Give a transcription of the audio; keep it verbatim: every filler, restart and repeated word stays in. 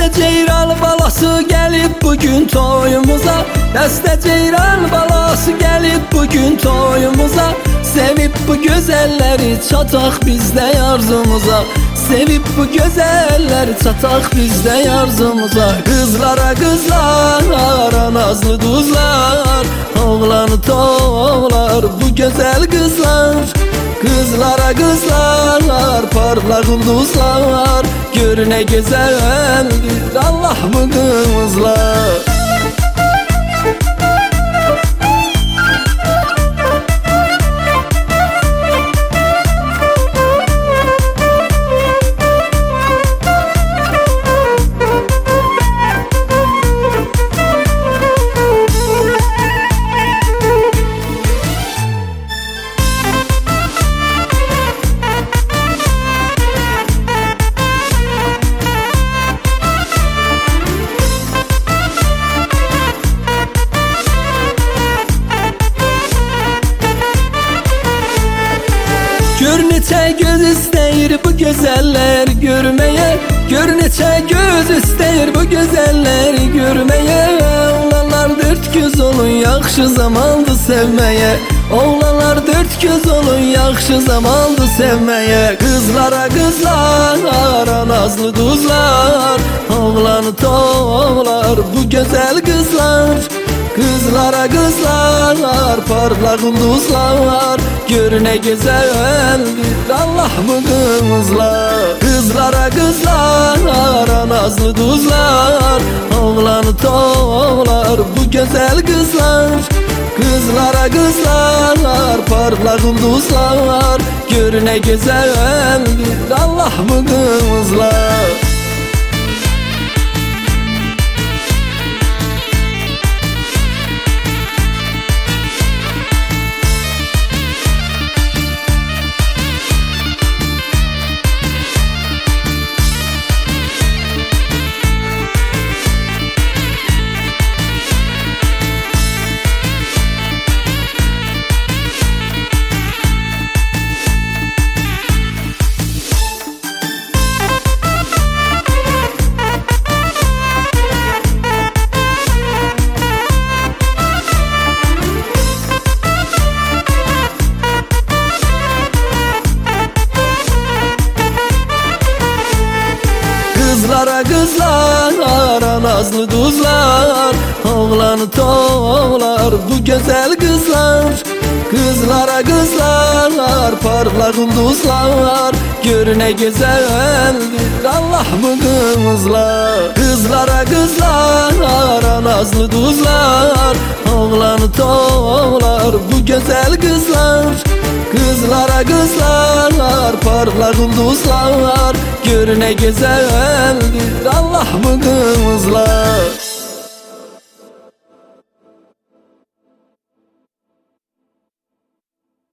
Dəstə ceyran balası gəlib bugün toyumuza, Dəstə ceyran balası gəlib bugün toyumuza. Sevib bu gözəlləri çataq bizdə arzumuza, Sevib bu gözəlləri çataq bizdə arzumuza. Qızlara qızlar, nazlı duzlar, oğlanı toğlar bu gözəl qızlar. Kızlara kızlar, parlak ulduzlar, gör ne güzeldir Allah bu kızlar. Gör neçə göz istəyir bu gözəllər görməyə, Gör neçə göz istəyir bu gözəllər görməyə. Oğlanlar dört göz olun, yaxşı zamandı sevməyə, Oğlanlar dört göz olun, yaxşı zamandı sevməyə. Qızlara qızlar, nazlı duzlar, oğlanı toğlar bu gözəl qızlar. Kızlara kızlar, parlak ulduzlar, gör ne güzeldir Allah bu kızlar. Kızlara kızlar, nazlı duzlar, oğlanı toğlar bu güzel kızlar. Kızlara kızlar, parlak ulduzlar, gör ne güzeldir Allah bu kızlar. Kızlara kızlar, nazlı duzlar, oğlanı toğlar bu güzel kızlar. Kızlara kızlar, parlak ulduzlar, gör ne güzeldir Allah bu kızlar. Kızlara kızlar, nazlı duzlar, oğlanı toğlar bu güzel kızlar. Kızlara kızlar, parlak ulduzlar, gör ne güzeldir Allah bu kızlar.